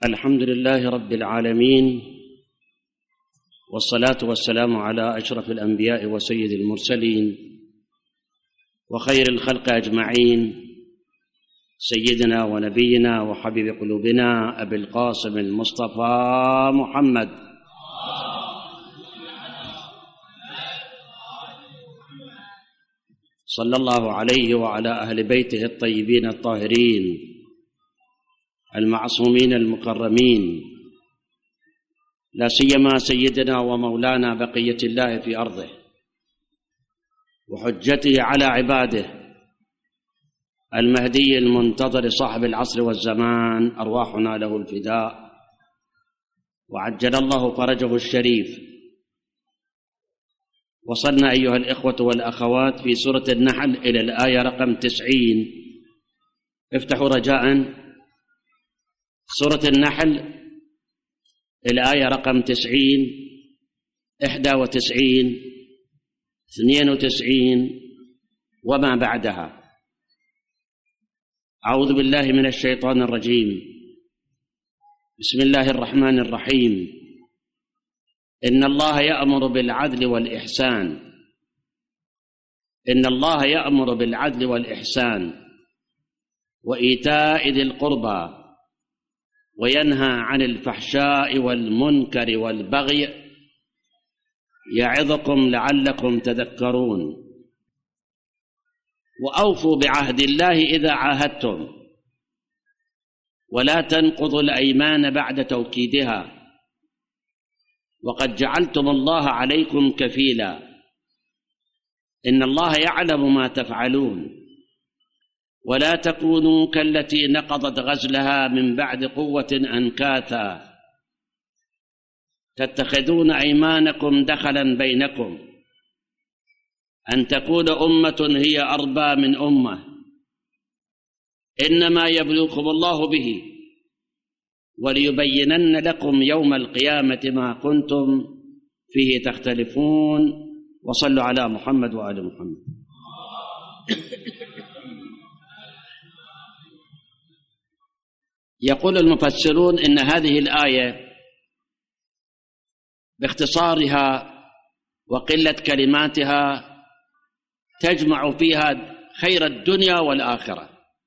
الحمد لله رب العالمين، والصلاة والسلام على أشرف الأنبياء وسيد المرسلين وخير الخلق أجمعين، سيدنا ونبينا وحبيب قلوبنا أبي القاسم المصطفى محمد صلى الله عليه وعلى أهل بيته الطيبين الطاهرين المعصومين المكرمين، لا سيما سيدنا ومولانا بقية الله في أرضه وحجته على عباده المهدي المنتظر صاحب العصر والزمان، أرواحنا له الفداء وعجل الله فرجه الشريف. وصلنا أيها الإخوة والأخوات في سورة النحل إلى الآية رقم 90. افتحوا رجاءً سورة النحل الآية رقم 90، 91، 92 وما بعدها. أعوذ بالله من الشيطان الرجيم. بسم الله الرحمن الرحيم. إن الله يأمر بالعدل والإحسان. إن الله يأمر بالعدل والإحسان وإيتاء ذي القربى وينهى عن الفحشاء والمنكر والبغي يعظكم لعلكم تذكرون. وأوفوا بعهد الله إذا عاهدتم ولا تنقضوا الأيمان بعد توكيدها وقد جعلتم الله عليكم كفيلا إن الله يعلم ما تفعلون. ولا تكونوا كالتي نقضت غزلها من بعد قوة أنكاثا تتخذون أيمانكم دخلا بينكم أن تكون أمة هي أربى من أمة إنما يبلوكم الله به وليبينن لكم يوم القيامة ما كنتم فيه تختلفون. وصلوا على محمد وآل محمد. يقول المفسرون إن هذه الآية باختصارها وقلة كلماتها تجمع فيها خير الدنيا والآخرة.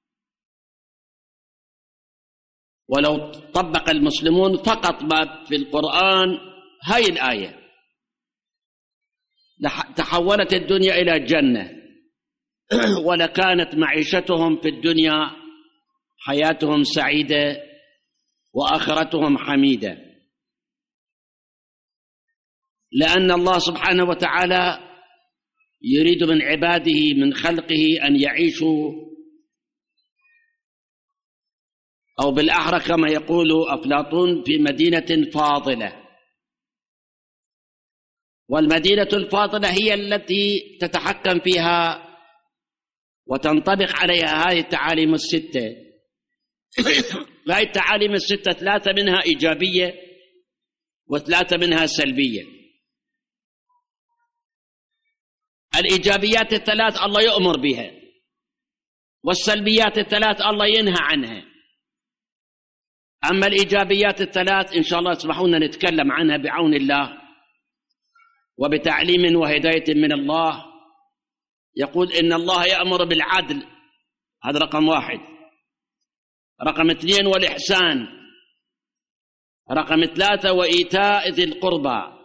ولو طبق المسلمون فقط ما في القرآن هاي الآية تحولت الدنيا إلى جنة، ولكانت معيشتهم في الدنيا حياتهم سعيدة وآخرتهم حميدة، لأن الله سبحانه وتعالى يريد من عباده من خلقه أن يعيشوا، أو بالأحرى كما يقول أفلاطون في مدينة فاضلة. والمدينة الفاضلة هي التي تتحكم فيها وتنطبق عليها هذه التعاليم الستة. هذه التعاليم الستة 3 منها إيجابية و3 منها سلبية. الإيجابيات ال3 الله يؤمر بها، والسلبيات ال3 الله ينهى عنها. أما الإيجابيات ال3 إن شاء الله تسمحون نتكلم عنها بعون الله وبتعليم وهداية من الله. يقول إن الله يأمر بالعدل، هذا رقم 1. رقم 2 والإحسان. رقم 3 وإيتاء ذي القربى.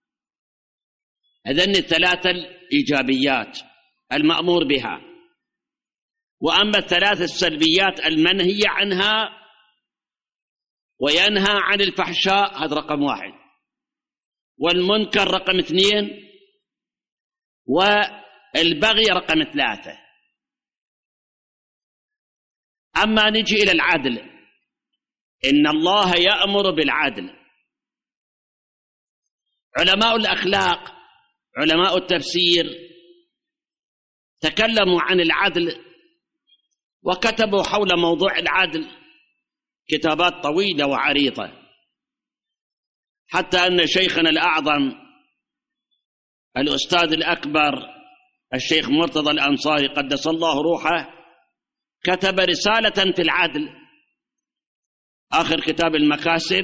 هذين ال3 الإيجابيات المأمور بها. وأما ال3 السلبيات المنهي عنها وينهى عن الفحشاء، هذا رقم 1. والمنكر رقم 2. والبغي رقم 3. أما نجي إلى العدل، إن الله يأمر بالعدل. علماء الأخلاق، علماء التفسير تكلموا عن العدل وكتبوا حول موضوع العدل كتابات طويلة وعريضة، حتى أن شيخنا الأعظم الأستاذ الأكبر الشيخ مرتضى الأنصاري قدس الله روحه كتب رسالة في العدل آخر كتاب المكاسب.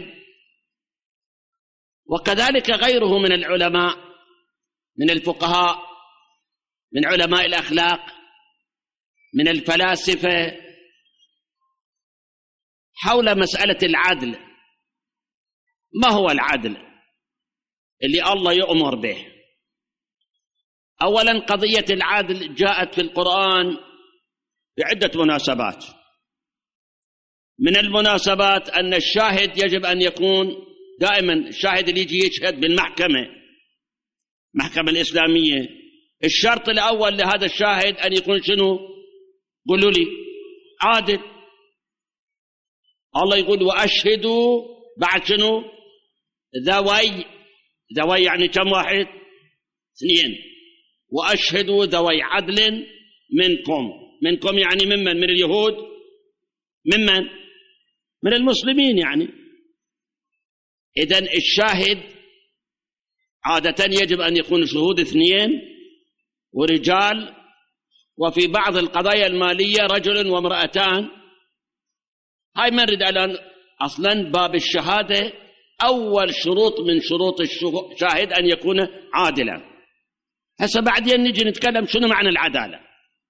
وكذلك غيره من العلماء، من الفقهاء، من علماء الأخلاق، من الفلاسفة، حول مسألة العدل. ما هو العدل اللي الله يؤمر به؟ أولا، قضية العدل جاءت في القرآن بعدة مناسبات. من المناسبات أن الشاهد يجب أن يكون دائما، الشاهد اللي يجي يشهد بالمحكمة، المحكمة الإسلامية، الشرط الأول لهذا الشاهد أن يكون شنو؟ قولوا لي. عادل. الله يقول وأشهدوا، بعد شنو؟ ذوي يعني كم واحد؟ 2. وأشهدوا ذوي عدل منكم يعني ممن؟ من اليهود. ممن؟ من المسلمين يعني. إذن الشاهد عادة يجب أن يكون شهود 2 ورجال، وفي بعض القضايا المالية رجل وامرأتان. هاي ما نريد الآن. أصلا باب الشهادة أول شروط من شروط الشاهد أن يكون عادلا. هسه بعدين نجي نتكلم شنو معنى العدالة.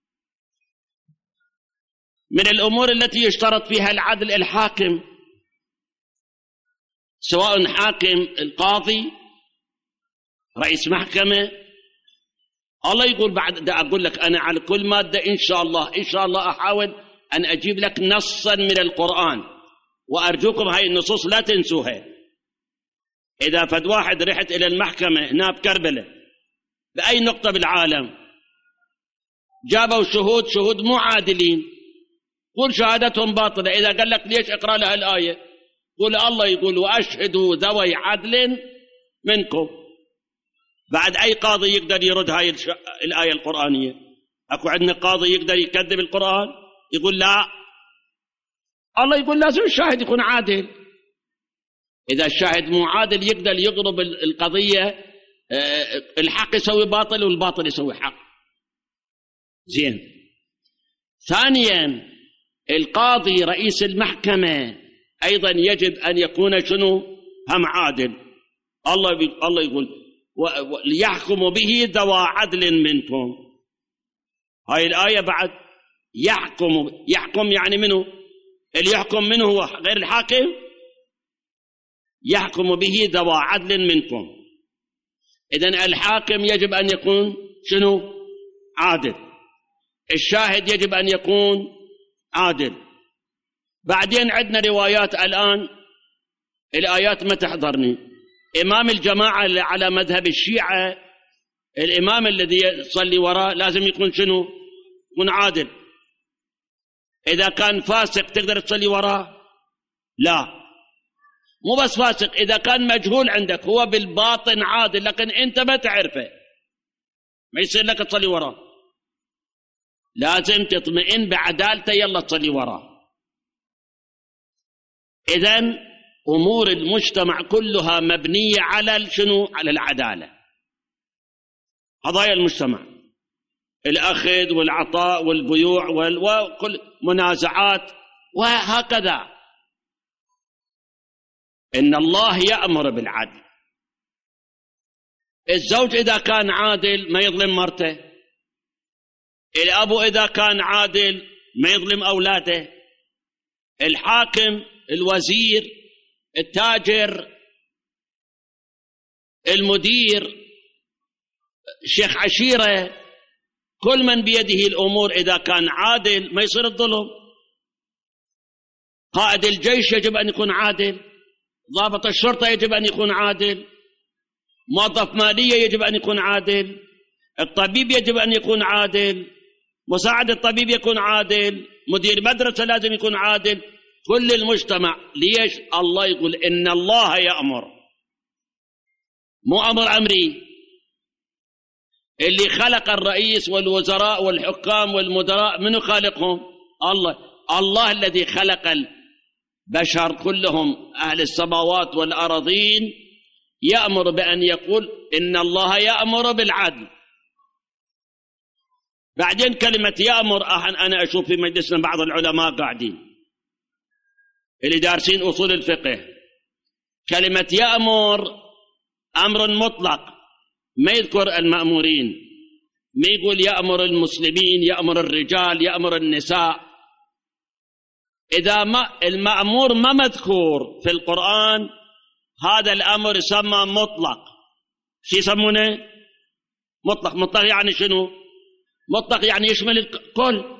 من الأمور التي يشترط فيها العدل الحاكم، سواء حاكم القاضي، رئيس محكمة. الله يقول بعد أقول لك أنا على كل مادة إن شاء الله أحاول أن أجيب لك نصا من القرآن، وأرجوكم هاي النصوص لا تنسوها. إذا فد واحد رحت إلى المحكمة هنا بكربلة بأي نقطة بالعالم، جابوا شهود مو عادلين، قول شهادتهم باطلة. إذا قال لك ليش اقرأ لها الآية، قول الله يقول وأشهدوا ذوي عدل منكم. بعد أي قاضي يقدر يرد هاي الآية القرآنية؟ أكو عندنا قاضي يقدر يكذب القرآن يقول لا؟ الله يقول لازم الشاهد يكون عادل. إذا الشاهد مو عادل يقدر يضرب القضية، الحق يسوي باطل والباطل يسوي حق. زين. ثانيا، القاضي رئيس المحكمة أيضا يجب أن يكون شنو؟ هم عادل. الله يقول ليحكم به ذوى عدل منكم. هاي الآية بعد يحكم يعني منه؟ اللي يحكم منه هو غير الحاكم. يحكم به ذوى عدل منكم. إذن الحاكم يجب أن يكون شنو؟ عادل. الشاهد يجب أن يكون عادل. بعدين عندنا روايات الآن، الآيات ما تحضرني. إمام الجماعة على مذهب الشيعة، الإمام الذي يصلي وراء لازم يكون شنو؟ يكون عادل. إذا كان فاسق تقدر تصلي وراء؟ لا. مو بس فاسق، إذا كان مجهول عندك هو بالباطن عادل لكن أنت ما تعرفه، ما يصير لك تصلي وراء. لازم تطمئن بعدالته يلا تصلي وراء. إذن أمور المجتمع كلها مبنية على شنو؟ على العدالة. قضايا المجتمع، الأخذ والعطاء والبيوع وكل منازعات وهكذا. إن الله يأمر بالعدل. الزوج إذا كان عادل ما يظلم مرته، الأب إذا كان عادل ما يظلم أولاده، الحاكم، الوزير، التاجر، المدير، شيخ عشيرة، كل من بيده الأمور إذا كان عادل ما يصير الظلم. قائد الجيش يجب أن يكون عادل، ضابط الشرطة يجب أن يكون عادل، موظف مالية يجب أن يكون عادل، الطبيب يجب أن يكون عادل، مساعد الطبيب يكون عادل، مدير مدرسة لازم يكون عادل، كل المجتمع. ليش؟ الله يقول إن الله يأمر، مو أمر أمري. اللي خلق الرئيس والوزراء والحكام والمدراء منو خالقهم؟ الله الذي خلق البشر كلهم، أهل السماوات والأراضين، يأمر بأن يقول إن الله يأمر بالعدل. بعدين كلمة يأمر، أنا أشوف في مجلسنا بعض العلماء قاعدين اللي دارسين أصول الفقه، كلمة يأمر أمر مطلق، ما يذكر المأمورين، ما يقول يأمر المسلمين، يأمر الرجال، يأمر النساء. إذا ما المأمور ما مذكور في القرآن هذا الأمر يسمى مطلق. شو يسمونه؟ مطلق. مطلق يعني شنو؟ مطلق يعني يشمل الكل.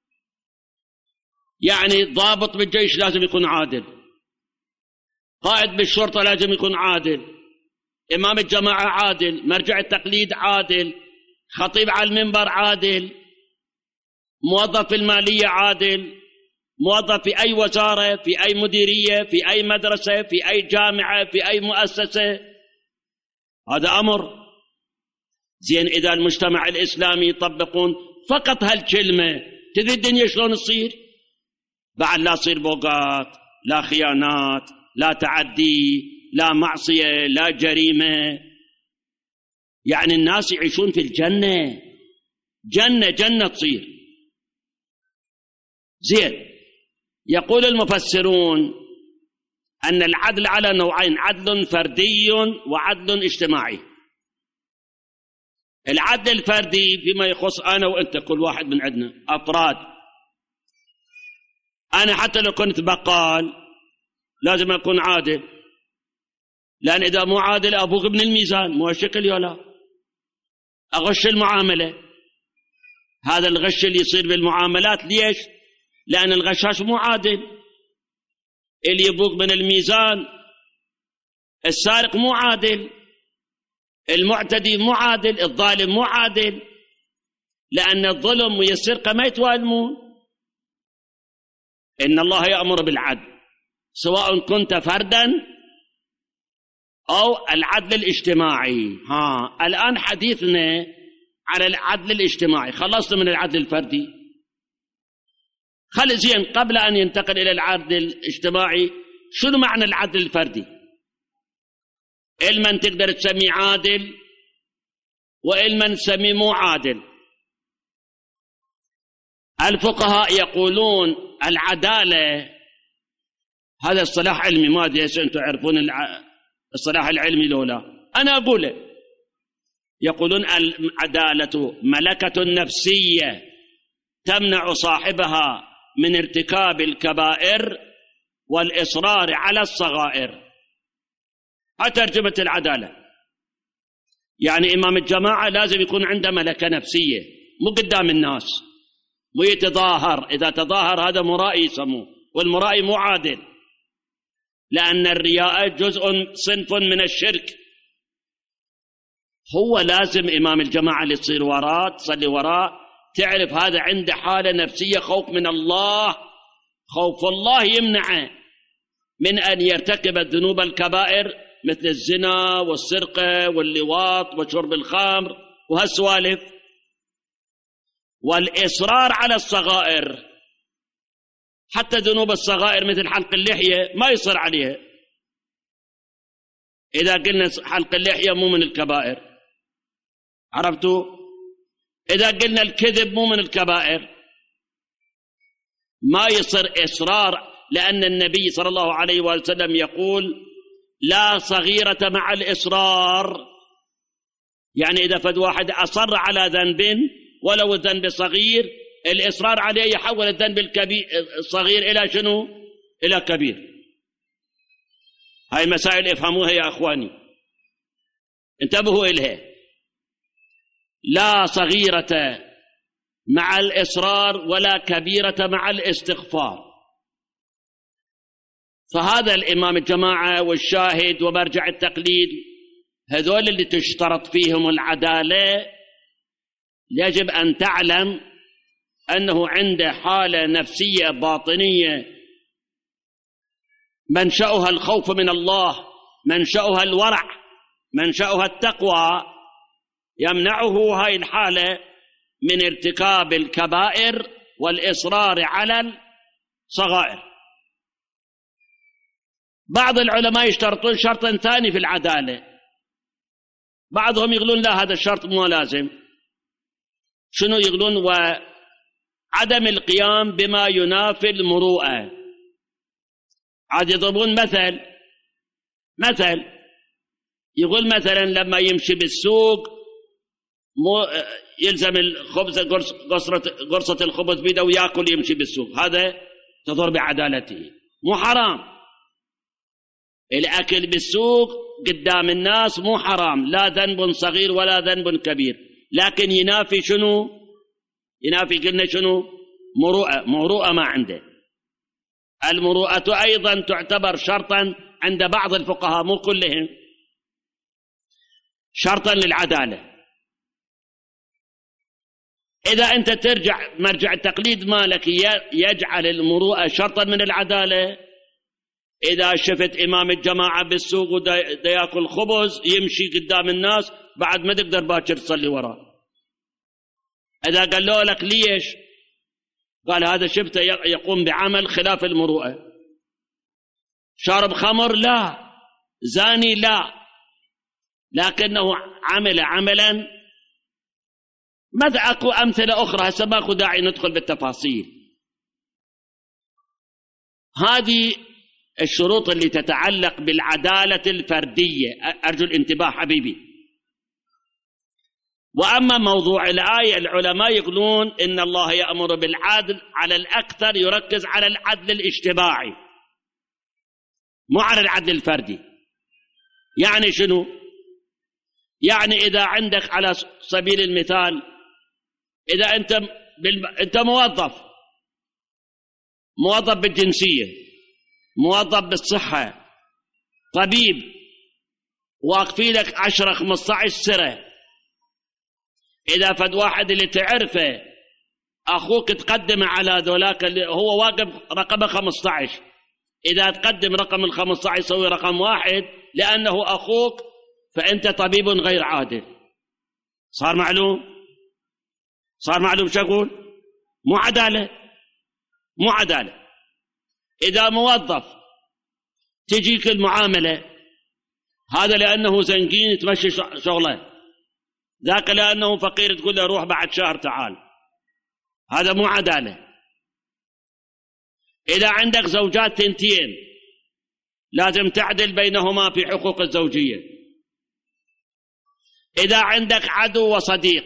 يعني ضابط بالجيش لازم يكون عادل، قائد بالشرطة لازم يكون عادل، إمام الجماعة عادل، مرجع التقليد عادل، خطيب على المنبر عادل، موظف في المالية عادل، موظف في أي وزارة، في أي مديرية، في أي مدرسة، في أي جامعة، في أي مؤسسة، هذا أمر. زين إذا المجتمع الإسلامي يطبقون فقط هالكلمة، تدري الدنيا شلون تصير؟ بعد لا تصير بوقات، لا خيانات، لا تعدي، لا معصية، لا جريمة. يعني الناس يعيشون في الجنة، جنة تصير. زين، يقول المفسرون أن العدل على نوعين: عدل فردي وعدل اجتماعي. العدل الفردي فيما يخص أنا وأنت، كل واحد من عندنا أفراد. أنا حتى لو كنت بقال لازم أكون عادل، لأن إذا مو عادل أبوق ابن الميزان، مو هالشكل يلا أغش المعاملة. هذا الغش اللي يصير بالمعاملات ليش؟ لأن الغشاش مو عادل، اللي يبوق من الميزان، السارق مو عادل، المعتدي مو عادل، الظالم مو عادل، لأن الظلم والسرقة ما يتوالمون. إن الله يأمر بالعدل سواء كنت فردا أو العدل الاجتماعي. الآن حديثنا على العدل الاجتماعي، خلصنا من العدل الفردي. خلي زين قبل أن ينتقل إلى العدل الاجتماعي، شنو معنى العدل الفردي؟ علما تقدر تسميه عادل وعلما تسميه مو عادل. الفقهاء يقولون العدالة، هذا اصطلاح علمي، ما أدري إذا أنتم تعرفون الصلاح العلمي لولا، أنا أقوله. يقولون العدالة ملكة نفسية تمنع صاحبها من ارتكاب الكبائر والإصرار على الصغائر. هذه ترجمة العدالة. يعني إمام الجماعة لازم يكون عنده ملكة نفسية، مو قدام الناس، مو يتظاهر. إذا تظاهر هذا مرائي يسموه، والمرائي مو عادل، لأن الرياء جزء صنف من الشرك. هو لازم إمام الجماعة اللي تصير وراه، تصلي وراه، تعرف هذا عنده حالة نفسية خوف من الله، خوف الله يمنعه من أن يرتكب الذنوب الكبائر مثل الزنا والسرقة واللواط وشرب الخمر وهالسوالف، والإصرار على الصغائر. حتى ذنوب الصغائر مثل حلق اللحية ما يصر عليها. إذا قلنا حلق اللحية مو من الكبائر، عرفتوا؟ إذا قلنا الكذب مو من الكبائر، ما يصر إصرار، لأن النبي صلى الله عليه وسلم يقول لا صغيرة مع الإصرار. يعني إذا فد واحد أصر على ذنب ولو الذنب صغير، الإصرار عليه يحول الذنب الصغير إلى شنو؟ إلى كبير. هاي مسائل افهموها يا أخواني، انتبهوا إليها. لا صغيرة مع الإصرار ولا كبيرة مع الاستغفار. فهذا الإمام الجماعة والشاهد ومرجع التقليد، هذول اللي تشترط فيهم العدالة، يجب أن تعلم أنه عنده حالة نفسية باطنية منشأها الخوف من الله، منشأها الورع، منشأها التقوى، يمنعه هاي الحالة من ارتكاب الكبائر والإصرار على الصغائر. بعض العلماء يشترطون شرطا ثاني في العدالة، بعضهم يقولون لا هذا الشرط مو لازم. شنو يقولون؟ وعدم القيام بما ينافي المروءة. عاد يضربون مثل يقول مثلا لما يمشي بالسوق يلزم الخبز قرصة الخبز بيده ويأكل يمشي بالسوق، هذا تضر بعدالته، مو حرام. الأكل بالسوق قدام الناس مو حرام، لا ذنب صغير ولا ذنب كبير، لكن ينافي شنو؟ ينافي قلنا شنو؟ مروءة ما عنده. المروءة أيضا تعتبر شرطا عند بعض الفقهاء مو كلهم، شرطا للعدالة. إذا أنت ترجع مرجع التقليد مالك يجعل المروءة شرطا من العدالة، إذا شفت إمام الجماعة بالسوق ودا يأكل خبز يمشي قدام الناس بعد ما تقدر باكر تصلي وراه. إذا قالوا لك ليش؟ قال هذا شفته يقوم بعمل خلاف المروءة. شارب خمر لا، زاني لا، لكنه عمل عملا. ماذا أكو أمثلة أخرى هسه ماكو داعي ندخل بالتفاصيل. هذه الشروط اللي تتعلق بالعدالة الفردية، أرجو الانتباه حبيبي. وأما موضوع الآية العلماء يقولون إن الله يأمر بالعدل، على الأكثر يركز على العدل الاجتماعي مو على العدل الفردي. يعني شنو؟ يعني إذا عندك على سبيل المثال إذا أنت موظف بالجنسية، موظف بالصحة، طبيب، واقفين لك 10-15 سنة، إذا فد واحد اللي تعرفه أخوك تقدم على ذولاك اللي هو واقف رقم 15، إذا تقدم رقم 15 يسوي رقم 1 لأنه أخوك، فأنت طبيب غير عادل. صار معلوم شو أقول؟ مو عدالة. إذا موظف تجيك المعاملة، هذا لأنه زنقين تمشي شغله، ذاك لأنه فقير تقول له روح بعد شهر تعال، هذا مو عدالة. إذا عندك زوجات تنتين لازم تعدل بينهما في حقوق الزوجية. إذا عندك عدو وصديق،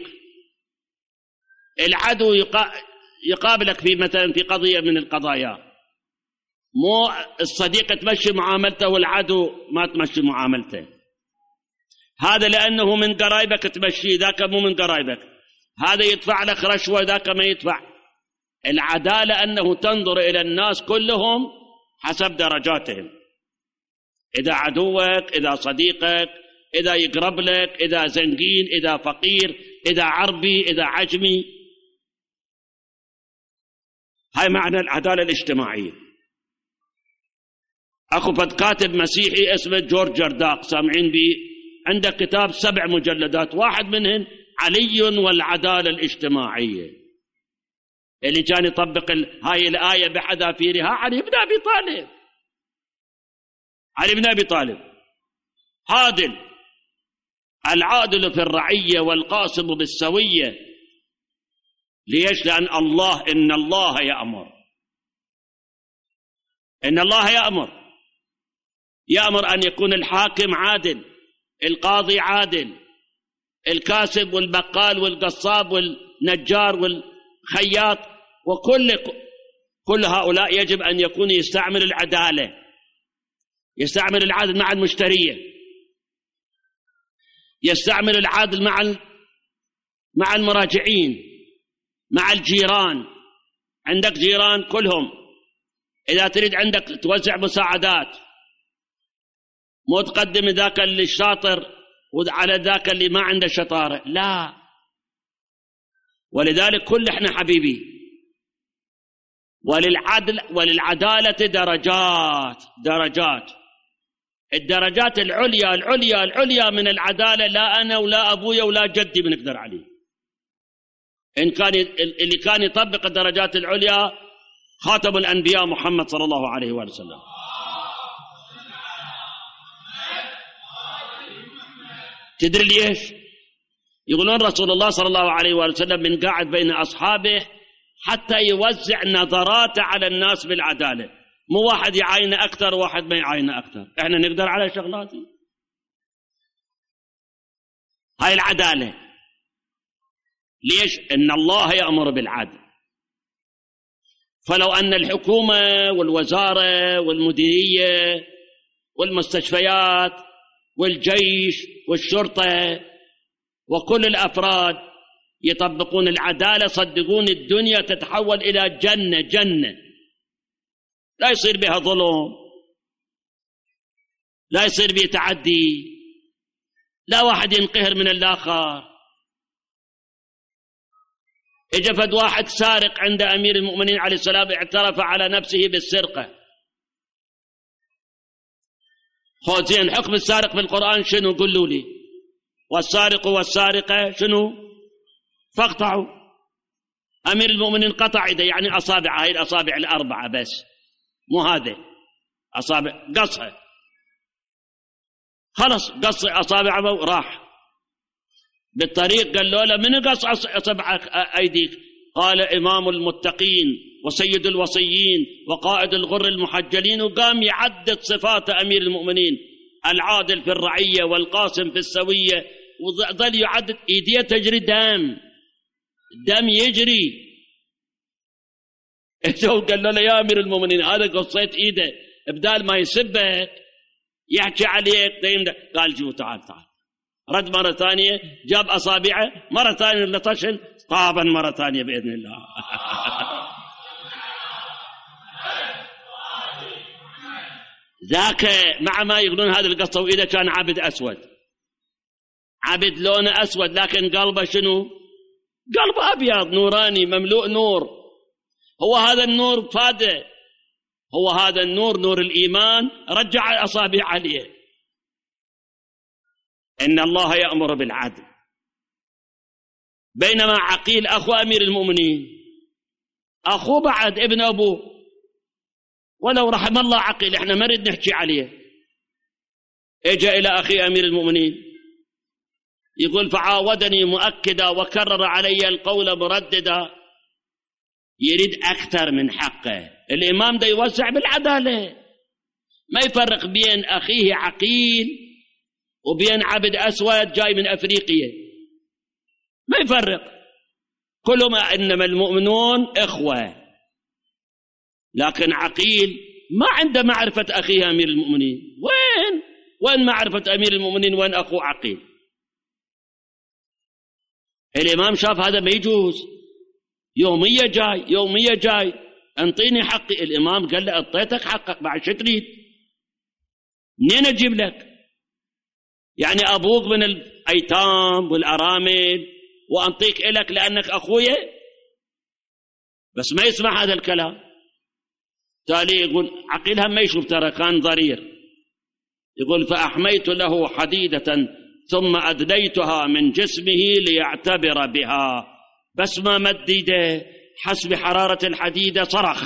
العدو يقابلك في مثلا في قضية من القضايا، مو الصديق تمشي معاملته والعدو ما تمشي معاملته، هذا لأنه من قرايبك تمشي، ذاك مو من قرايبك، هذا يدفع لك رشوة ذاك ما يدفع. العدالة أنه تنظر إلى الناس كلهم حسب درجاتهم، إذا عدوك، إذا صديقك، إذا يقرب لك، إذا زنقين، إذا فقير، إذا عربي، إذا عجمي. هاي معنى العدالة الاجتماعية. أخو فد كاتب مسيحي اسمه جورج جرداق، سامعين بي؟ عنده كتاب 7 مجلدات، واحد منهم علي والعدالة الاجتماعية، اللي كان يطبق هاي الآية بحذافيرها علي بن أبي طالب. عادل، العادل في الرعية والقاسم بالسوية. ليش؟ لأن إن الله يأمر أن يكون الحاكم عادل، القاضي عادل، الكاسب والبقال والقصاب والنجار والخياط، كل هؤلاء يجب أن يكون يستعمل العدالة، يستعمل العدل مع المشترية، يستعمل العدل مع المراجعين، مع الجيران. عندك جيران كلهم، إذا تريد عندك توزع مساعدات، مو تقدم ذاك اللي الشاطر وعلى ذاك اللي ما عنده شطارة، لا. ولذلك كل احنا حبيبي، وللعدالة درجات. الدرجات العليا من العدالة لا أنا ولا أبويا ولا جدي بنقدر عليه. إن كان اللي كان يطبق الدرجات العليا خاتم الأنبياء محمد صلى الله عليه وسلم. تدري ليش؟ يقولون رسول الله صلى الله عليه وسلم من قاعد بين أصحابه حتى يوزع نظراته على الناس بالعدالة، مو واحد يعاين أكثر وواحد ما يعاين أكثر، إحنا نقدر على شغلاتي. هاي العدالة. ليش؟ إن الله يأمر بالعدل. فلو أن الحكومة والوزارة والمديرية والمستشفيات والجيش والشرطة وكل الأفراد يطبقون العدالة، صدقون الدنيا تتحول إلى جنة، لا يصير بها ظلم، لا يصير بها تعدي، لا واحد ينقهر من الآخر. إجا فد واحد سارق عند أمير المؤمنين عليه السلام، اعترف على نفسه بالسرقة. خذ زين، حكم السارق في القرآن شنو؟ قولوا لي. والسارق والسارقة شنو؟ فاقطعوا. أمير المؤمنين قطع يده، يعني أصابع، هاي الأصابع الأربعة بس، مو هذا أصابع، قصها خلص، قص أصابعه وراح بالطريق. قال له لا، من قص أصبعك أيديك؟ قال إمام المتقين وسيد الوصيين وقائد الغر المحجلين، وقام يعدد صفات أمير المؤمنين: العادل في الرعية والقاسم في السوية، وظل يعدد. إيديه تجري دم يجري. قال له يا أمير المؤمنين، هذا قصيت إيده بدال ما يسبك يحكي عليك دايم. قال جو تعال. رد مرة ثانية، جاب أصابعه مرة ثانية لطشن، طابا مرة ثانية بإذن الله. ذاك مع ما يقولون هذا القصة، وإذا كان عبد أسود، عبد لونه أسود، لكن قلبه شنو؟ قلبه أبيض نوراني مملوء نور. هو هذا النور فاده، هو هذا النور، نور الإيمان، رجع الأصابع عليه. إن الله يأمر بالعدل. بينما عقيل أخو أمير المؤمنين، أخوه بعد ابن أبوه، ولو رحم الله عقيل، إحنا ما نريد نحكي عليه. إجا إلى أخي أمير المؤمنين يقول: فعاودني مؤكدا وكرر علي القول مرددا. يريد أكثر من حقه. الإمام ده يوسع بالعدالة، ما يفرق بين أخيه عقيل وبين عبد أسود جاي من أفريقيا، ما يفرق. كلما إنما المؤمنون إخوة. لكن عقيل ما عنده معرفة أخيه أمير المؤمنين. وين معرفة أمير المؤمنين؟ وين أخو عقيل؟ الإمام شاف هذا ما يجوز، يومية جاي انطيني حقي. الإمام قال له: اعطيتك حقك، بعد شو تريد؟ منين أجيب لك؟ يعني أبوك من الأيتام والأرامل وأنطيك إلك لأنك أخويا؟ بس ما يسمع هذا الكلام. تالي يقول عقيل هم ما يشوف، ترى كان ضرير. يقول: فأحميت له حديدة ثم أدليتها من جسمه ليعتبر بها. بس ما مدده حسب حرارة الحديدة صرخ،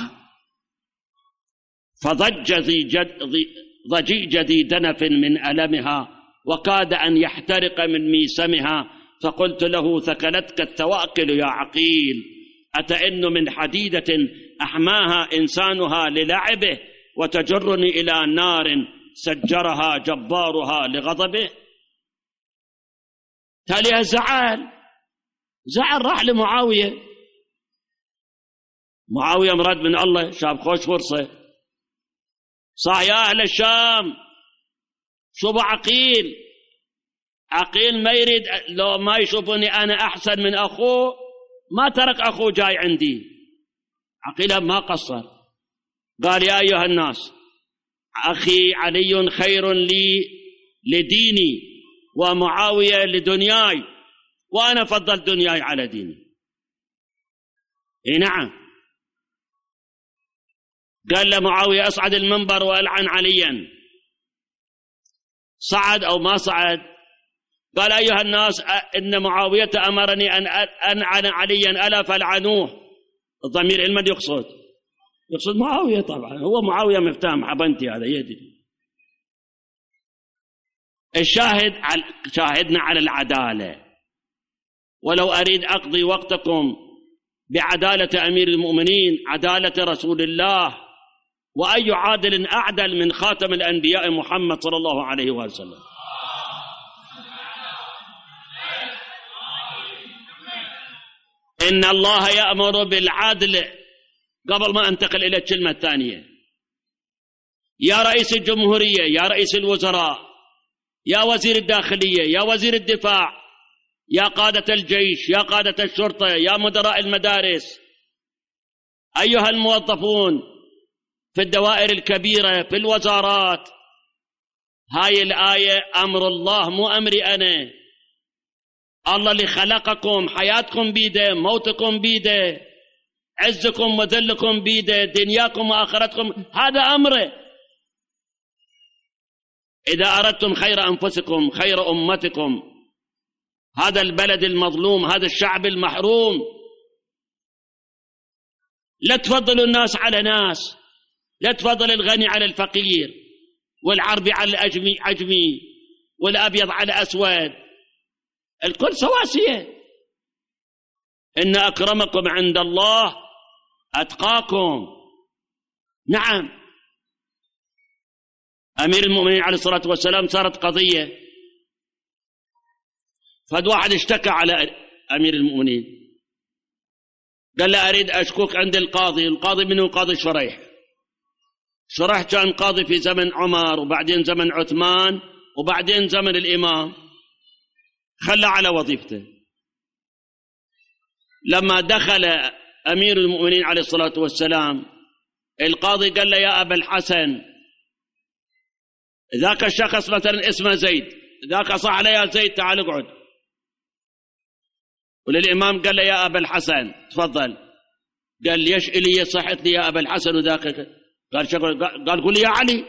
فضج ضجيج ذي دنف من ألمها، وكاد أن يحترق من ميسمها. فقلت له: ثكلتك التواكل يا عقيل، أتئن من حديدة أحماها إنسانها للعبه، وتجرني إلى نار سجرها جبارها لغضبه. تاليها زعل راح لمعاوية. معاوية مراد من الله، شاب خوش فرصة، صح يا أهل الشام، شوفوا عقيل ما يريد، لو ما يشوفوني أنا أحسن من أخوه ما ترك أخوه جاي عندي. عقيل ما قصر، قال: يا أيها الناس، أخي علي خير لي لديني، ومعاوية لدنياي، وأنا فضل دنياي على ديني. نعم. قال لمعاوية: أصعد المنبر وألعن عليا. صعد أو ما صعد؟ قال: أيها الناس، إن معاوية أمرني أن ألعن عليا، ألا فلعنوه. الضمير المد يقصد معاوية، طبعا هو معاوية مفتاح محبنتي، هذا يدري. شاهدنا على العدالة. ولو أريد أقضي وقتكم بعدالة أمير المؤمنين، عدالة رسول الله وأي عادل أعدل من خاتم الأنبياء محمد صلى الله عليه وسلم. إن الله يأمر بالعدل. قبل ما أنتقل إلى الكلمة الثانية، يا رئيس الجمهورية، يا رئيس الوزراء، يا وزير الداخلية، يا وزير الدفاع، يا قادة الجيش، يا قادة الشرطة، يا مدراء المدارس، أيها الموظفون في الدوائر الكبيرة، في الوزارات، هاي الآية أمر الله مو أمري أنا. الله اللي خلقكم، حياتكم بيده، موتكم بيده، عزكم وذلكم بيده، دنياكم وآخرتكم، هذا أمره. إذا أردتم خير أنفسكم، خير أمتكم، هذا البلد المظلوم، هذا الشعب المحروم، لا تفضلوا الناس على ناس، لا تفضل الغني على الفقير، والعربي على العجمي، والأبيض على أسود، الكل سواسية. إن أكرمكم عند الله أتقاكم. نعم، أمير المؤمنين عليه الصلاة والسلام صارت قضية، فد واحد اشتكى على أمير المؤمنين، قال له أريد أشكوك عند القاضي. القاضي منه؟ قاضي شريح. شريح كان قاضي في زمن عمر، وبعدين زمن عثمان، وبعدين زمن الإمام، خلى على وظيفته. لما دخل أمير المؤمنين عليه الصلاة والسلام، القاضي قال له يا أبا الحسن، ذاك الشخص مثلا اسمه زيد، ذاك صح عليه يا زيد تعال اقعد. وللإمام قال له يا أبا الحسن تفضل. قال ليش إلي صحت لي يا أبا الحسن وذاك؟ قال قل لي يا علي.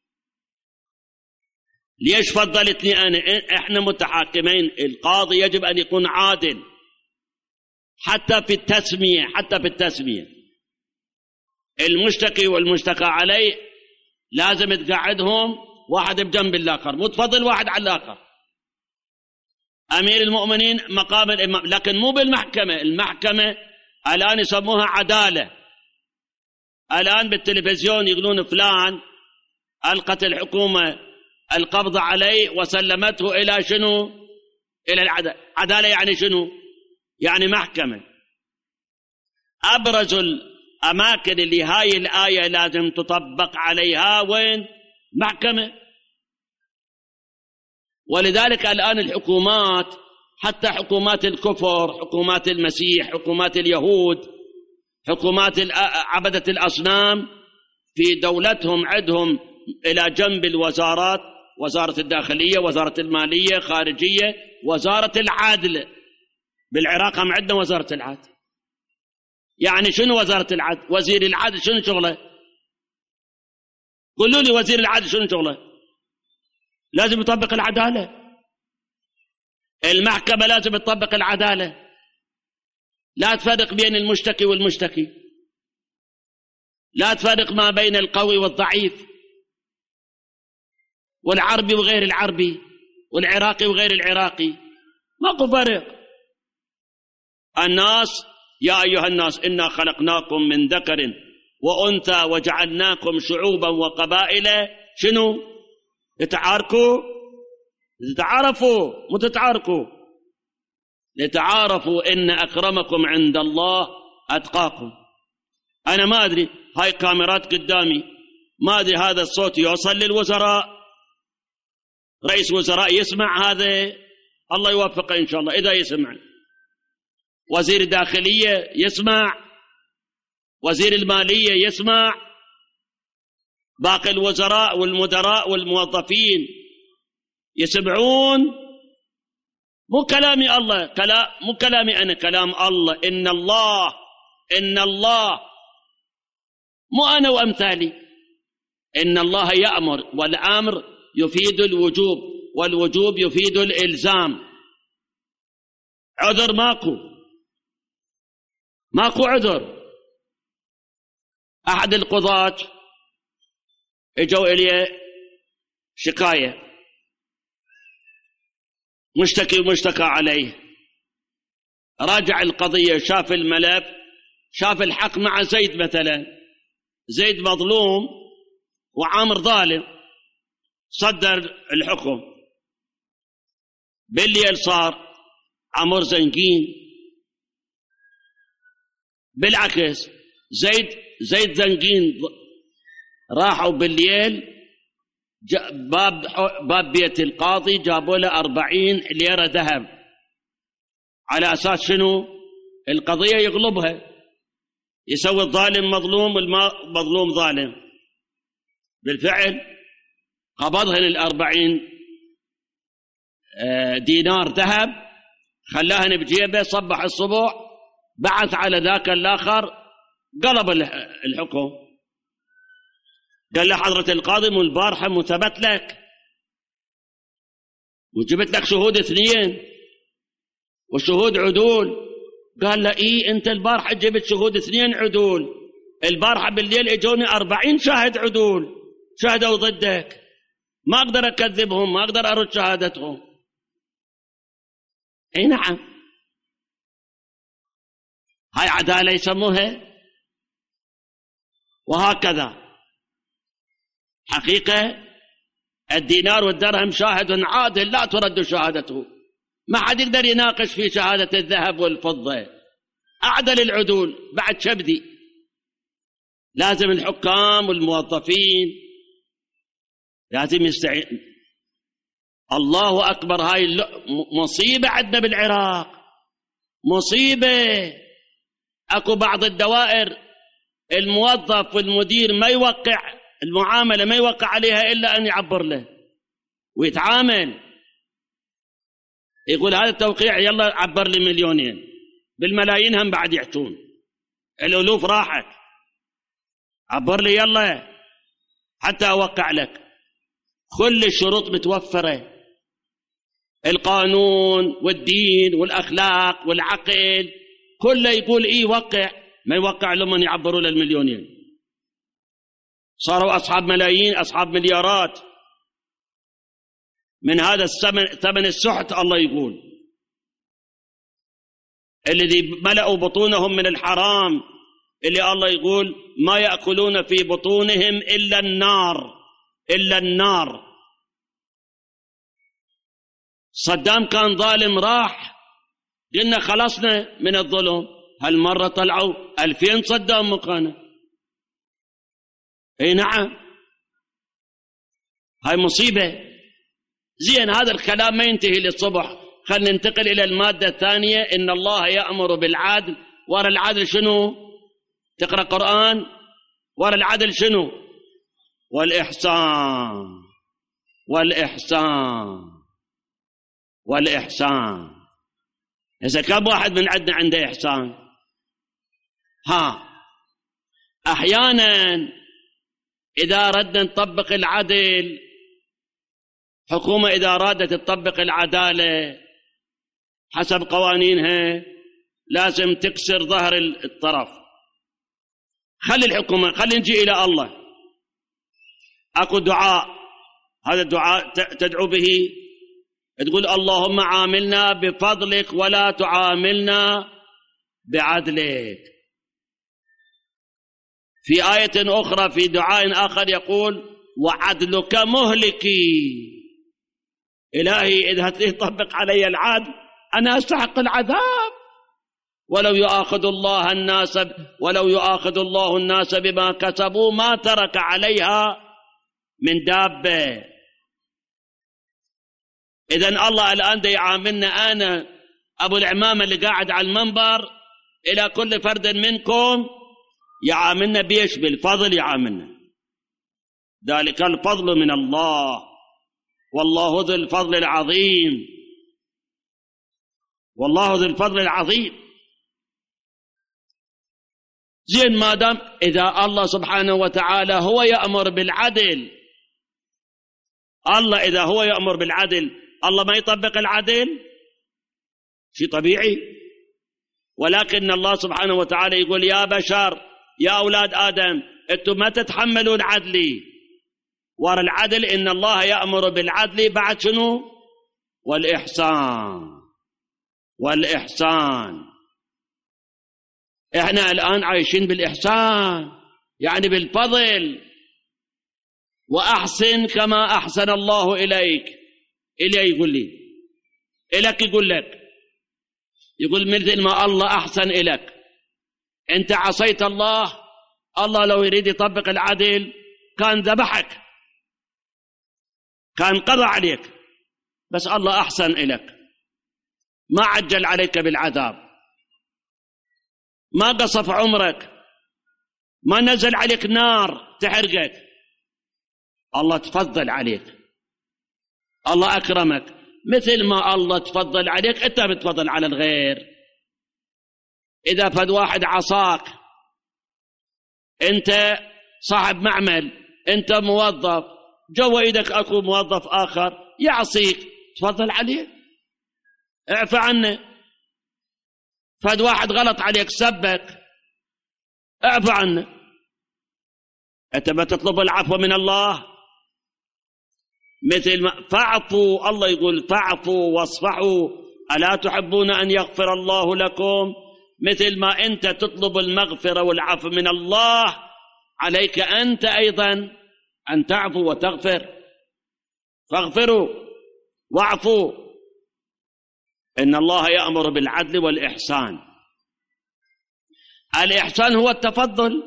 ليش فضلتني أنا؟ إحنا متحاكمين، القاضي يجب أن يكون عادل حتى في التسمية، حتى في التسمية. المشتكي والمشتكى عليه لازم تقعدهم واحد بجنب الآخر، مو تفضل واحد على الآخر. أمير المؤمنين مقام الإمام، لكن مو بالمحكمة. المحكمة الآن يسموها عدالة. الآن بالتلفزيون يقولون فلان ألقت الحكومة القبض عليه وسلمته إلى شنو؟ إلى العدالة. عدالة يعني شنو؟ يعني محكمة. أبرز الأماكن اللي هاي الآية لازم تطبق عليها وين؟ محكمة. ولذلك الآن الحكومات، حتى حكومات الكفر، حكومات المسيح، حكومات اليهود، حكومات عبدة الأصنام، في دولتهم عندهم إلى جنب الوزارات، وزارة الداخلية، وزارة المالية، خارجية، وزارة العدل. بالعراق هم عندنا وزارة العدل. يعني شنو وزارة العدل؟ وزير العدل شنو شغله؟ قولوا لي وزير العدل شنو شغله؟ لازم يطبق العدالة. المحكمة لازم تطبق العدالة، لا تفرق بين المشتكي والمشتكي، لا تفرق ما بين القوي والضعيف، والعربي وغير العربي، والعراقي وغير العراقي، ماكو فرق. الناس يا أيها الناس إنا خلقناكم من ذكر وأنثى وجعلناكم شعوبا وقبائل شنو؟ لتعاركوا، لتعارفوا، مو تتعاركوا، لتعارفوا إن أكرمكم عند الله أتقاكم. أنا ما أدري، هاي كاميرات قدامي، ما أدري هذا الصوت يوصل للوزراء، رئيس وزراء يسمع هذا، الله يوفقه إن شاء الله إذا يسمع، وزير الداخلية يسمع، وزير المالية يسمع، باقي الوزراء والمدراء والموظفين يسمعون. مو كلامي الله، مو كلامي أنا، كلام الله. إن الله مو أنا وأمثالي. إن الله يأمر، والأمر يفيد الوجوب، والوجوب يفيد الإلزام. عذر ماكو عذر. أحد القضاة اجوا إلي شكاية، مشتكي ومشتكى عليه، راجع القضية، شاف الملف، شاف الحق مع زيد مثلا، زيد مظلوم وعامر ظالم، صدر الحكم، بالليل صار عمرو زنقين. بالعكس زيد زنقين راحوا بالليل باب بيت القاضي، جابوا له 40 ليرة ذهب على أساس شنو؟ القضية يغلبها، يسوي الظالم مظلوم والمظلوم ظالم. بالفعل قبضهن 40 دينار ذهب، خلاهن بجيبه، صبح الصبح بعث على ذاك الآخر، قلب الحكم، قال له حضرة القاضي من البارحة مثبت لك وجبت لك شهود 2 وشهود عدول. قال له إيه أنت البارحة جبت شهود 2 عدول، البارحة بالليل اجوني 40 شاهد عدول شهدوا ضدك، ما أقدر أكذبهم، ما أقدر أرد شهادتهم. أي نعم، هاي عدالة يسموها. وهكذا حقيقة الدينار والدرهم شاهد عادل لا ترد شهادته، ما حد يقدر يناقش في شهادة الذهب والفضة، أعدل العدول بعد شبدي. لازم الحكام والموظفين لازم يستعين. الله أكبر، هاي مصيبة عندنا بالعراق، مصيبة. أكو بعض الدوائر الموظف والمدير ما يوقع المعاملة، ما يوقع عليها إلا أن يعبر له ويتعامل، يقول هذا التوقيع يلا عبر لي 2,000,000، بالملايين هم بعد يحتون، الألوف راحت، عبر لي يلا حتى أوقع لك. كل الشروط متوفرة، القانون والدين والأخلاق والعقل كله يقول إيه وقع، ما يوقع لمن يعبروا له 1,000,000. صاروا أصحاب ملايين، أصحاب مليارات من هذا ثمن السحت. الله يقول الذي ملأوا بطونهم من الحرام، اللي الله يقول ما يأكلون في بطونهم إلا النار، إلا النار. صدام كان ظالم راح، قلنا خلصنا من الظلم، هالمرة طلعوا 2000 صدام مكانه. اي نعم، هاي مصيبة. زين، هذا الكلام ما ينتهي للصبح، خلينا ننتقل إلى المادة الثانية. إن الله يأمر بالعدل. ورا العدل شنو؟ تقرأ قرآن، ورا العدل شنو؟ والإحسان، والإحسان، والإحسان. إذا كم واحد من عندنا عنده إحسان؟ أحيانا إذا ردنا نطبق العدل، حكومة إذا أرادت تطبق العدالة حسب قوانينها لازم تكسر ظهر الطرف. خلي الحكومة، خلي نجي إلى الله. أكو دعاء، هذا الدعاء تدعو به، تقول اللهم عاملنا بفضلك ولا تعاملنا بعدلك. في آية أخرى في دعاء آخر يقول وعدلك مهلكي. إلهي إذا تطبق علي العدل أنا أستحق العذاب. ولو يؤاخذ الله الناس بما كسبوا ما ترك عليها من دابة. إذن الله الآن دا يعاملنا، أنا أبو العمامة اللي قاعد على المنبر، إلى كل فرد منكم يعاملنا بيش؟ بالفضل يعاملنا. ذلك الفضل من الله، والله ذو الفضل العظيم، والله ذو الفضل العظيم. زين، ما دام إذا الله سبحانه وتعالى هو يأمر بالعدل، الله إذا هو يأمر بالعدل، الله ما يطبق العدل؟ شيء طبيعي. ولكن الله سبحانه وتعالى يقول يا بشر، يا أولاد آدم، أنتم ما تتحملون عدلي. ورا العدل إن الله يأمر بالعدل، بعد شنو؟ والإحسان، والإحسان. إحنا الآن عايشين بالإحسان، يعني بالفضل. وأحسن كما أحسن الله إليك. إلي يقول لي، إلك يقول لك، يقول مثل ما الله أحسن إلك. أنت عصيت الله، الله لو يريد يطبق العدل كان ذبحك، كان قضى عليك، بس الله أحسن إلك، ما عجل عليك بالعذاب، ما قصف عمرك، ما نزل عليك نار تحرقك. الله تفضل عليك، الله أكرمك. مثل ما الله تفضل عليك أنت بتفضل على الغير. إذا فد واحد عصاك، أنت صاحب معمل، أنت موظف، جوا إيدك أكو موظف آخر يعصيك، تفضل عليه، اعفى عنه. فد واحد غلط عليك، سبك، اعفى عنه. أنت بتطلب العفو من الله. مثل ما فاعفوا، الله يقول فاعفوا واصفحوا ألا تحبون أن يغفر الله لكم. مثل ما أنت تطلب المغفرة والعفو من الله، عليك أنت أيضا أن تعفو وتغفر. فاغفروا واعفوا، إن الله يأمر بالعدل والإحسان. الإحسان هو التفضل.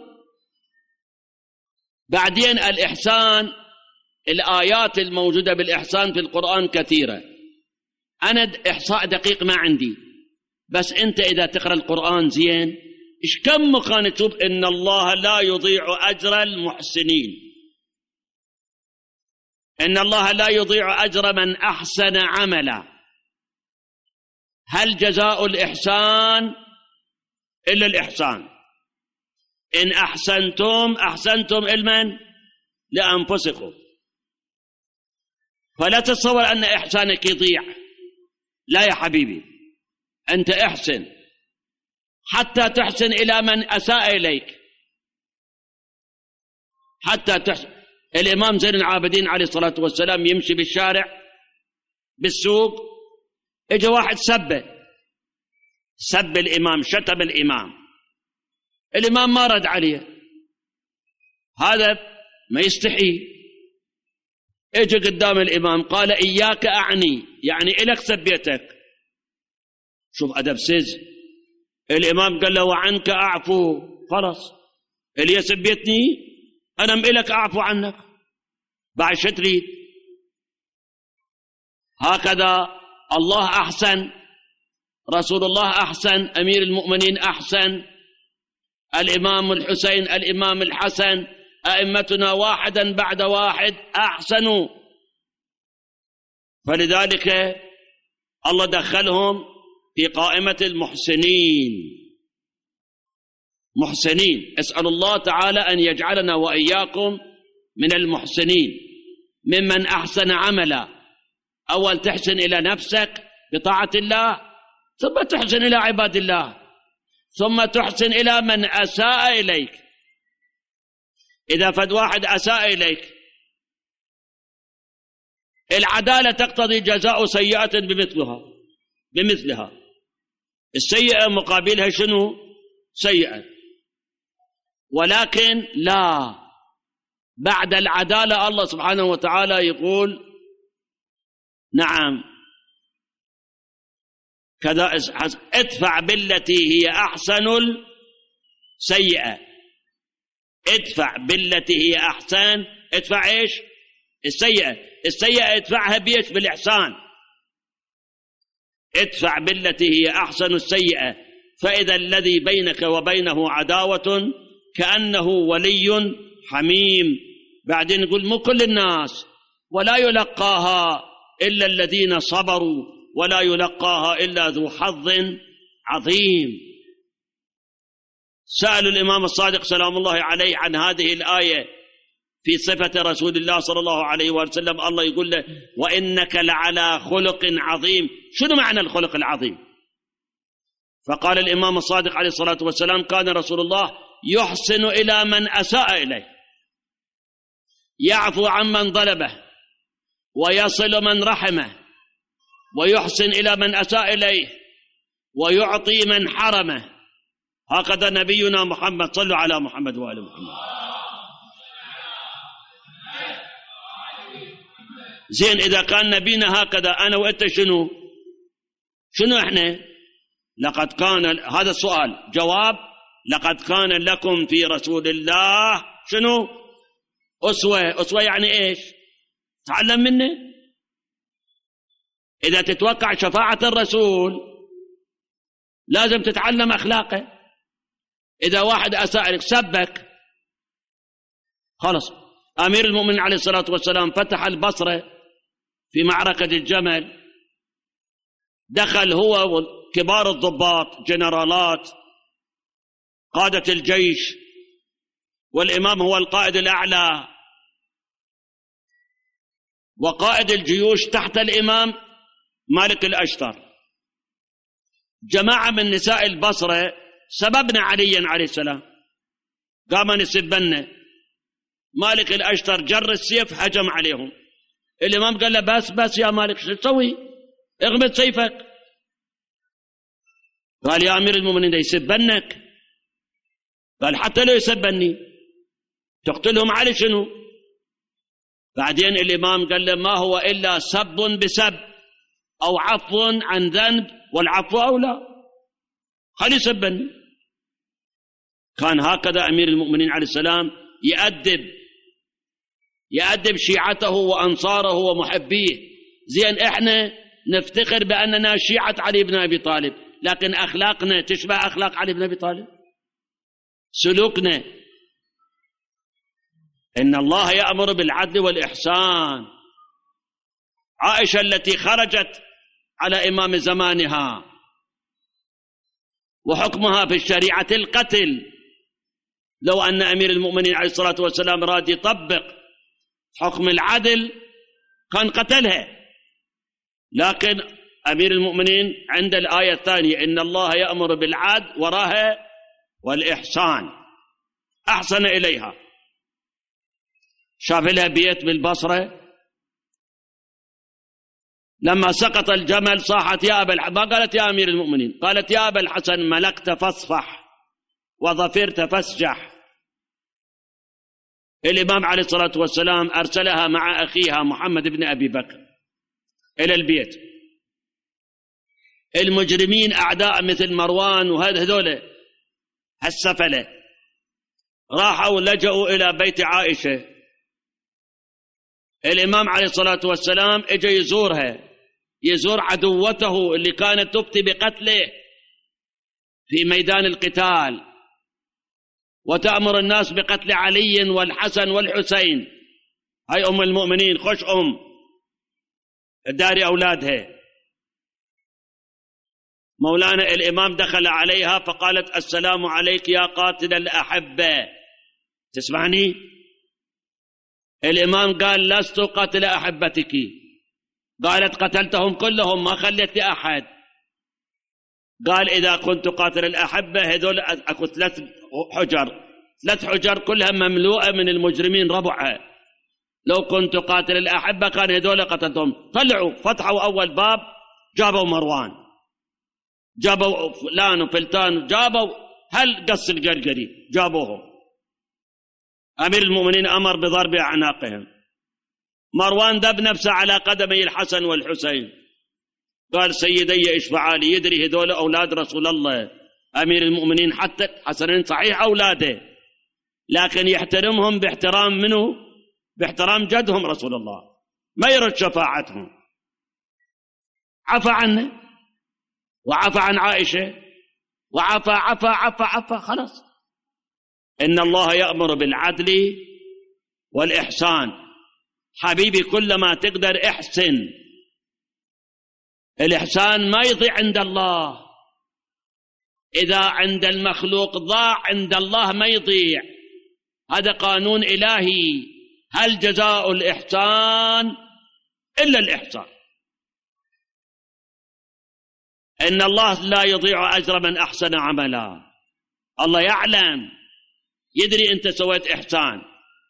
بعدين الإحسان، الآيات الموجودة بالإحسان في القرآن كثيرة. أنا إحصاء دقيق ما عندي، بس أنت إذا تقرأ القرآن زين، إيش كم مكان تشوف إن الله لا يضيع أجر المحسنين، إن الله لا يضيع أجر من أحسن عملا. هل جزاء الإحسان إلا الإحسان؟ إن أحسنتم أحسنتم لمن؟ لأنفسكم. فلا تتصور أن إحسانك يضيع، لا يا حبيبي، أنت احسن حتى تحسن إلى من أساء إليك، حتى تحسن. الإمام زين العابدين عليه الصلاة والسلام يمشي بالشارع بالسوق، إجا واحد سب الإمام، شتم الإمام، الإمام ما رد عليه، هذا ما يستحي. اجى قدام الإمام قال إياك أعني، يعني إلك سبيتك. شوف أدب سيز. الإمام قال له وعنك أعفو، خلاص اللي سبيتني أنا إلك أعفو عنك، بعد شو تريد؟ هكذا الله أحسن، رسول الله أحسن، أمير المؤمنين أحسن، الإمام الحسين، الإمام الحسن، أئمتنا واحدا بعد واحد أحسنوا. فلذلك الله دخلهم في قائمة المحسنين. محسنين، أسأل الله تعالى أن يجعلنا وإياكم من المحسنين، ممن أحسن عملا. أول تحسن إلى نفسك بطاعة الله، ثم تحسن إلى عباد الله، ثم تحسن إلى من أساء إليك. إذا فد واحد أساء إليك، العدالة تقتضي جزاء سيئة بمثلها. السيئة مقابلها شنو؟ سيئة. ولكن لا، بعد العدالة الله سبحانه وتعالى يقول نعم كذا، ادفع بالتي هي أحسن السيئة. ادفع بالتي هي أحسن، ادفع إيش؟ السيئة. السيئة ادفعها بيش؟ بالإحسان. ادفع بالتي هي أحسن السيئة، فإذا الذي بينك وبينه عداوة كأنه ولي حميم. بعدين يقول مو كل الناس، ولا يلقاها إلا الذين صبروا، ولا يلقاها إلا ذو حظ عظيم. سألوا الإمام الصادق سلام الله عليه عن هذه الآية في صفة رسول الله صلى الله عليه وسلم. الله يقول له وإنك لعلى خلق عظيم. شنو معنى الخلق العظيم؟ فقال الإمام الصادق عليه الصلاة والسلام كان رسول الله يحسن إلى من أساء إليه، يعفو عمن ظلمه، ويصل من رحمه، ويحسن إلى من أساء إليه، ويعطي من حرمه. هكذا نبينا محمد، صلوا على محمد وآل محمد. زين إذا كان نبينا هكذا أنا وأنت شنو إحنا؟ لقد كان، هذا السؤال، جواب: لقد كان لكم في رسول الله شنو؟ أسوة يعني إيش؟ تعلم منه. إذا تتوقع شفاعة الرسول لازم تتعلم أخلاقه. إذا واحد أساء لك سبك، خلص. أمير المؤمنين عليه الصلاة والسلام فتح البصرة في معركة الجمل، دخل هو وكبار الضباط، جنرالات، قادة الجيش، والإمام هو القائد الأعلى، وقائد الجيوش تحت الإمام مالك الأشتر. جماعة من نساء البصرة سببنا عليا عليه السلام، قام يسبنا. مالك الأشتر جر السيف هجم عليهم. الإمام قال له: بس يا مالك، شو تسوي؟ اغمد سيفك. قال: يا أمير المؤمنين، يسبنك. قال: حتى لو يسبني تقتلهم على شنو؟ بعدين الإمام قال له: ما هو إلا سب بسب أو عفو عن ذنب، والعفو أولى، خلي يسبني. كان هكذا أمير المؤمنين عليه السلام يأدب شيعته وأنصاره ومحبيه. زين إحنا نفتخر بأننا شيعة علي بن أبي طالب، لكن أخلاقنا تشبه أخلاق علي بن أبي طالب؟ سلوكنا. إن الله يأمر بالعدل والإحسان. عائشة التي خرجت على إمام زمانها وحكمها في الشريعة القتل، لو أن أمير المؤمنين عليه الصلاة والسلام راد يطبق حكم العدل كان قتلها. لكن أمير المؤمنين عند الآية الثانية: إن الله يأمر بالعدل، وراها والإحسان، أحسن إليها. شاف لها بيت بالبصرة، لما سقط الجمل صاحت: يا أبا الحسن، ما قالت يا أمير المؤمنين، قالت: يا أبا الحسن، ملكت فاصفح وظفرت فاسجح. الإمام عليه الصلاة والسلام أرسلها مع أخيها محمد بن أبي بكر إلى البيت. المجرمين أعداء مثل مروان وهذول السفلة راحوا لجأوا إلى بيت عائشة. الإمام عليه الصلاة والسلام اجى يزورها، يزور عدوته اللي كانت تفتي بقتله في ميدان القتال، وتأمر الناس بقتل علي والحسن والحسين. هاي أم المؤمنين، خش داري أولادها. مولانا الإمام دخل عليها فقالت: السلام عليك يا قاتل الأحبة. تسمعني؟ الإمام قال: لست قاتل أحبتك. قالت: قتلتهم كلهم، ما خليت أحد. قال: إذا كنت قاتل الأحبة، هذول أكو ثلاث حجر كلها مملوءة من المجرمين ربعها. لو كنت قاتل الأحبة كان هذول قتلتهم. طلعوا فتحوا أول باب، جابوا مروان، جابوا فلان وفلتان، جابوا هل قص القرقري، جابوهم. أمير المؤمنين أمر بضرب أعناقهم. مروان دب نفسه على قدمي الحسن والحسين، قال: سيدي اشفعا لي. يدري هذول أولاد رسول الله. أمير المؤمنين حتى حسنين صحيح أولاده، لكن يحترمهم باحترام منه؟ باحترام جدهم رسول الله، ما يرد شفاعتهم. عفى عنه وعفى عن عائشة وعفى خلاص. إن الله يأمر بالعدل والإحسان. حبيبي، كلما تقدر احسن. الإحسان ما يضيع عند الله. إذا عند المخلوق ضاع، عند الله ما يضيع. هذا قانون إلهي. هل جزاء الإحسان إلا الإحسان؟ إن الله لا يضيع أجر من أحسن عملا. الله يعلم، يدري أنت سويت إحسان،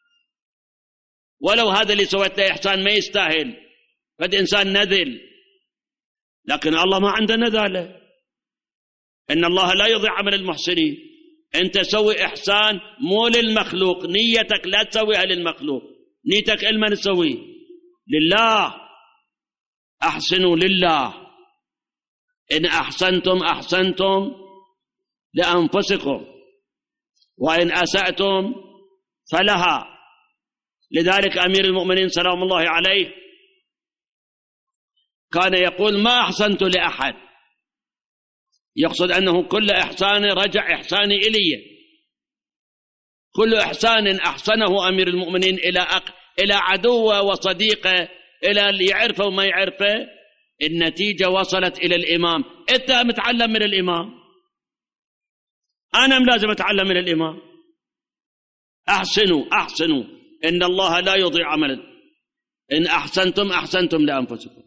ولو هذا اللي سويت له إحسان ما يستاهل، قد إنسان نذل، لكن الله ما عنده نذالة. إن الله لا يضيع عمل المحسنين. أنت سوي إحسان مو للمخلوق، نيتك لا تسويها للمخلوق، نيتك إلما تسويه لله، أحسنوا لله. إن أحسنتم أحسنتم لأنفسكم وإن أسأتم فلها. لذلك أمير المؤمنين سلام الله عليه كان يقول ما أحسنت لأحد، يقصد أنه كل إحسان رجع إحساني إلي، كل إحسان أحسنه أمير المؤمنين إلى عدوه وصديقه، إلى اللي يعرفه وما يعرفه، النتيجة وصلت إلى الإمام. أنت متعلم من الإمام، أنا لازم أتعلم من الإمام. أحسنوا أحسنوا إن الله لا يضيع عملا، إن أحسنتم أحسنتم لأنفسكم.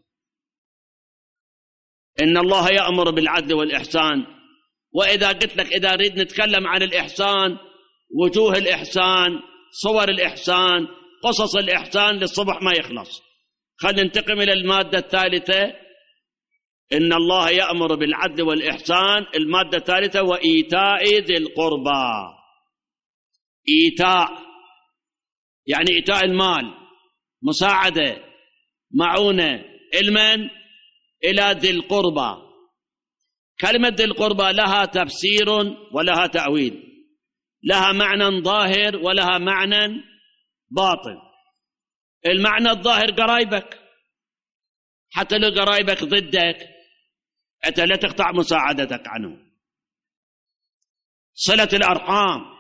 إن الله يأمر بالعدل والإحسان. وإذا قلت لك إذا نريد نتكلم عن الإحسان، وجوه الإحسان، صور الإحسان، قصص الإحسان، للصبح ما يخلص. خلينا ننتقل إلى المادة الثالثة. إن الله يأمر بالعدل والإحسان. المادة الثالثة وإيتاء ذي القربى. إيتاء يعني إيتاء المال، مساعدة، معونة، المن إلى ذي القربى. كلمة ذي القربى لها تفسير ولها تأويل، لها معنى ظاهر ولها معنى باطن. المعنى الظاهر قرايبك، حتى لو قرايبك ضدك أنت لا تقطع مساعدتك عنهم. صلة الأرحام،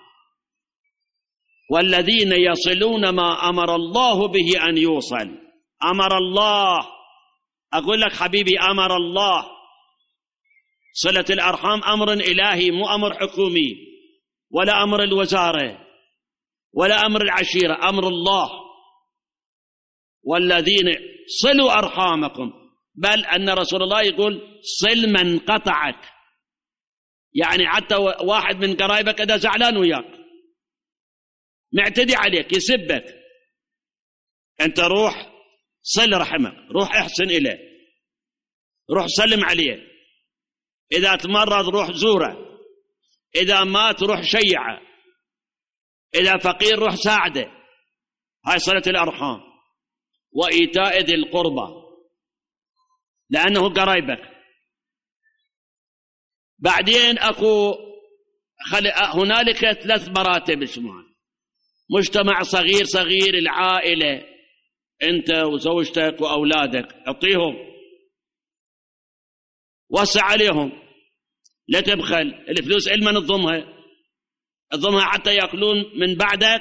والذين يصلون ما أمر الله به أن يوصل. أمر الله، أقول لك حبيبي أمر الله. صلة الأرحام أمر إلهي، مو أمر حكومي ولا أمر الوزارة ولا أمر العشيرة، أمر الله. والذين صلوا أرحامكم، بل أن رسول الله يقول صل من قطعك، يعني حتى واحد من قرايبك إذا زعلان وياك معتدي عليك يسبك، أنت روح صل رحمك، روح احسن إليه، روح سلم عليه. إذا تمرض روح زوره، إذا مات روح شيعه، إذا فقير روح ساعده. هاي صلة الأرحام. وإيتاء ذي القربى لأنه قرايبك. بعدين هنالك 3 مراتب شمال. مجتمع صغير صغير، العائلة، أنت وزوجتك وأولادك، أعطيهم، وسع عليهم، لا تبخل. الفلوس علما تضمها حتى يأكلون من بعدك.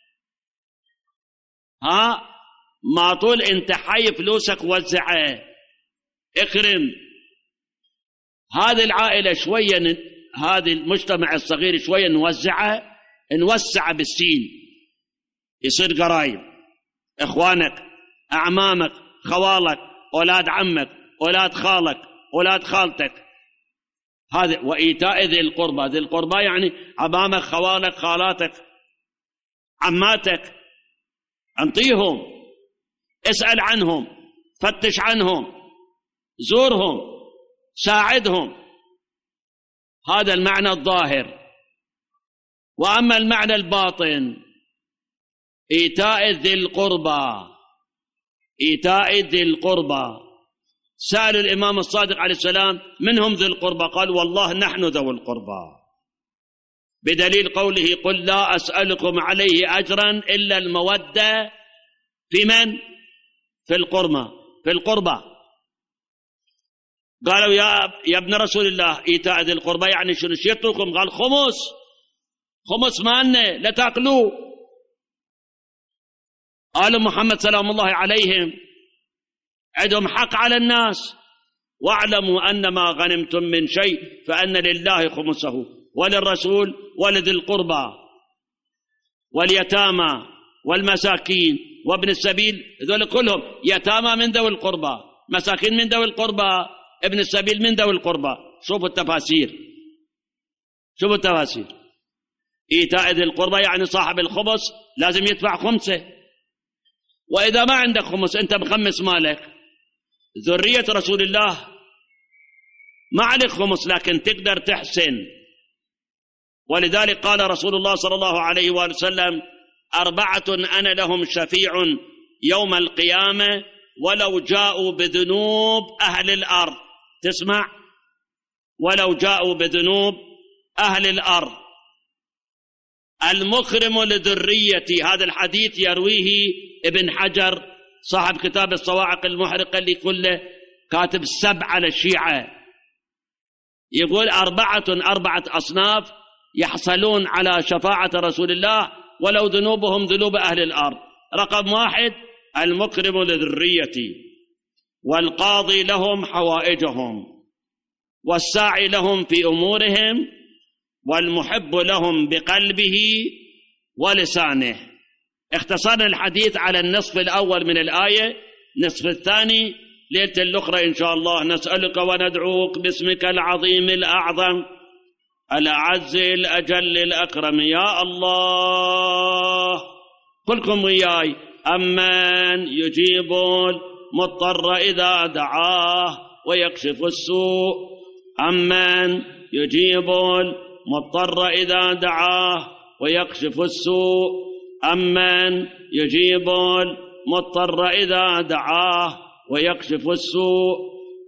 ما طول أنت حي فلوسك وزعها، اكرم هذه العائلة شوية، هذه المجتمع الصغير شوية نوسع بالسين، يصير قرايب، إخوانك، أعمامك، خوالك، أولاد عمك، أولاد خالك، أولاد خالتك. هذا وإيتاء ذي القربى. ذي القربى يعني عمامك، خوالك، خالاتك، عماتك، أنطيهم، اسأل عنهم، فتش عنهم، زورهم، ساعدهم. هذا المعنى الظاهر. وأما المعنى الباطن إيتاء ذي القربى. إيتاء ذي القربى. سأل الإمام الصادق عليه السلام من هم ذي القربى؟ قال والله نحن ذو القربى، بدليل قوله قل لا أسألكم عليه أجرا إلا المودة في من؟ في القربى. قالوا يا ابن رسول الله إيتاء ذي القربى يعني شنو شيطكم؟ قال خمس مالنا لا تأكلوه. آل محمد سلام الله عليهم عندهم حق على الناس. واعلموا أن ما غنمتم من شيء فأن لله خمسه وللرسول ولذي القربى واليتامى والمساكين وابن السبيل. ذول كلهم يتامى من ذوي القربى، مساكين من ذوي القربى، ابن السبيل من ذوي القربى. شوفوا التفاسير. إيتاء ذي القربى يعني صاحب الخمس لازم يدفع خمسه. وإذا ما عندك خمس أنت مخمس مالك، ذرية رسول الله ما عليك خمس لكن تقدر تحسن. ولذلك قال رسول الله صلى الله عليه وآله وسلم 4 أنا لهم شفيع يوم القيامة ولو جاءوا بذنوب أهل الأرض. تسمع؟ ولو جاءوا بذنوب أهل الأرض. المكرم لذريتي، هذا الحديث يرويه ابن حجر صاحب كتاب الصواعق المحرقة اللي كله كاتب 7 للشيعة، يقول 4 أصناف يحصلون على شفاعة رسول الله ولو ذنوبهم ذنوب أهل الأرض. رقم 1 المكرم لذريتي، والقاضي لهم حوائجهم، والساعي لهم في أمورهم، والمحب لهم بقلبه ولسانه. اختصرنا الحديث على النصف الأول من الآية. النصف الثاني ليلة الأخرى إن شاء الله. نسألك وندعوك باسمك العظيم الأعظم الأعز الأجل الأكرم يا الله. كلكم وياي. أمن يجيب المضطر إذا دعاه ويكشف السوء. أمن يجيب المضطر إذا دعاه ويكشف السوء. أمن يجيب المضطر إذا دعاه ويكشف السوء.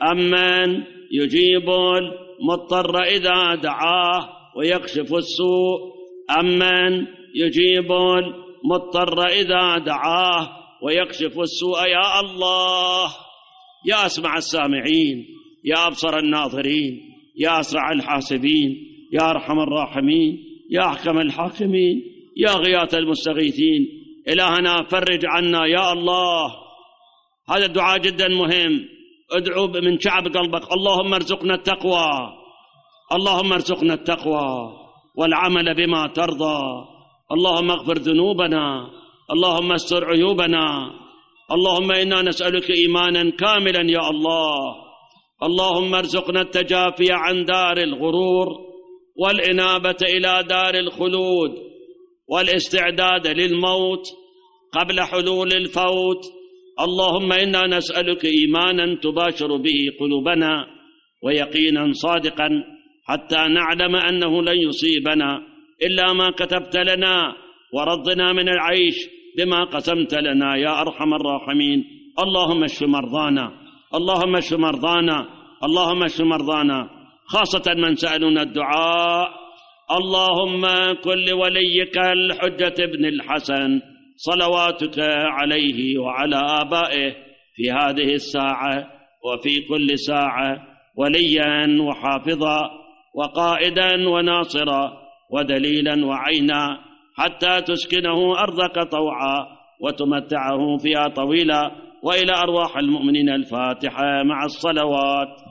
أمن يجيب المضطر إذا دعاه ويكشف السوء. أمن يجيب المضطر إذا دعاه ويكشف السوء. يا الله، يا أسمع السامعين، يا أبصر الناظرين، يا أسرع الحاسبين، يا أرحم الراحمين، يا أحكم الحاكمين، يا غياث المستغيثين. إلهنا فرج عنا يا الله. هذا الدعاء جدا مهم. ادعو من شعب قلبك. اللهم ارزقنا التقوى، اللهم ارزقنا التقوى والعمل بما ترضى. اللهم اغفر ذنوبنا، اللهم استر عيوبنا. اللهم إنا نسألك إيمانا كاملا يا الله. اللهم ارزقنا التجافي عن دار الغرور والإنابة إلى دار الخلود والاستعداد للموت قبل حلول الفوت. اللهم إنا نسألك إيمانا تباشر به قلوبنا ويقينا صادقا حتى نعلم أنه لن يصيبنا إلا ما كتبت لنا، ورضنا من العيش بما قسمت لنا يا أرحم الراحمين. اللهم اشف مرضانا، اللهم اشف مرضانا، اللهم اشف مرضانا، خاصة من سألنا الدعاء. اللهم كن لوليك الحجة ابن الحسن صلواتك عليه وعلى آبائه في هذه الساعة وفي كل ساعة وليا وحافظا وقائدا وناصرا ودليلا وعينا، حتى تسكنه أرضك طوعا وتمتعه فيها طويلا. وإلى أرواح المؤمنين الفاتحة مع الصلوات.